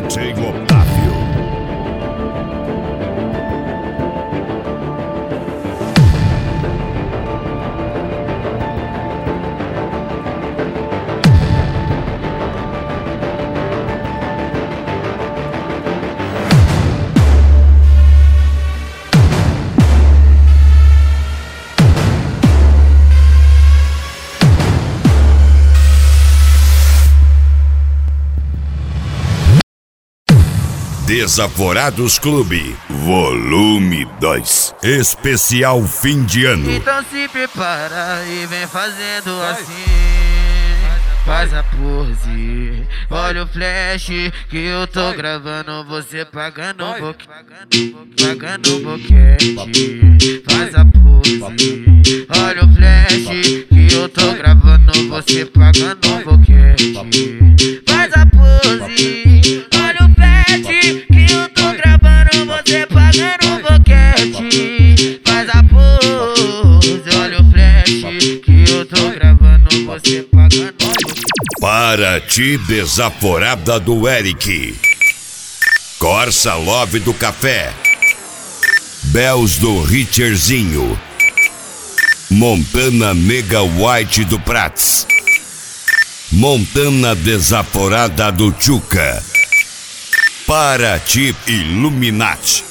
DJ Otávio. Desaforados Clube, volume 2, especial fim de ano. Então se prepara e vem fazendo assim. Faz a pose, olha o flash que eu tô gravando, você pagando um boquete. Faz a pose, olha o flash que eu tô gravando, você pagando um boquete. Faz a pose, olha o flash que eu tô gravando, você pagando um boquete. Faz a pose, olha o flash que eu tô gravando, você pagando um boquete. Paraty Desaforada do Eric, Corsa Love do Café, Bells do Richardzinho, Montana Mega White do Prats, Montana Desaforada do Tchuca, Paraty Illuminati,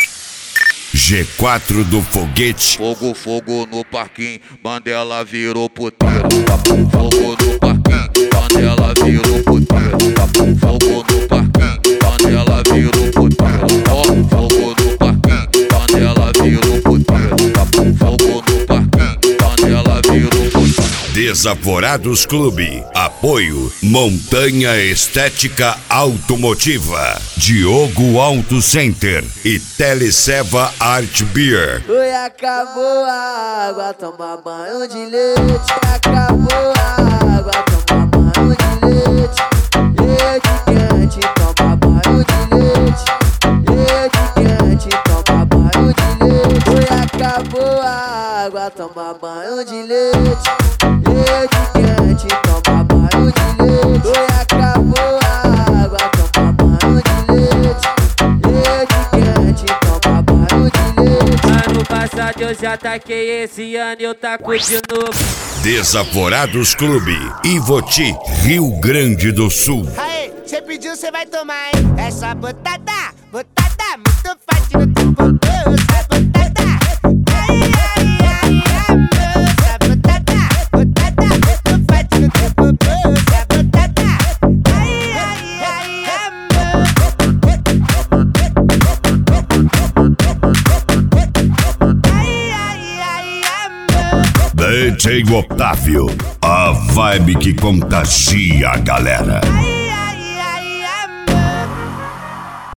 G4 do Foguete. Fogo, fogo no parquinho, Mandela virou puteiro. Fogo no parquinho, Mandela virou puteiro. Fogo no parquinho, Mandela virou puteiro. Fogo no parquinho, Mandela virou puteiro. Fogo no parquinho, Mandela virou puteiro. Desaforados Clube, apoio Montanha Estética Automotiva, Diogo Auto Center e Teleceva Art Beer. Oi, acabou a água, toma banho de leite. Acabou a água, toma banho de leite. Leite quente, toma banho de leite. Leite quente, toma banho de leite. Oi, acabou a água, toma banho de leite. Leite quente, toma banho de leite. Oi, acabou a água, toma banho de leite. Leite quente, toma banho de leite. Ano passado eu já taquei, esse ano eu taco de novo. Desaforados Clube, Ivoti, Rio Grande do Sul. Aê, cê pediu, cê vai tomar, hein? Essa botada, botada, muito forte no teu popô. Essa botada, ai, ai, ai, amor. Essa botada, botada, muito forte no teu popô. Essa botada, ai, ai, ai, amor. Ai, ai, ai, amor. DJ Otávio, a vibe que contagia a galera. Ai,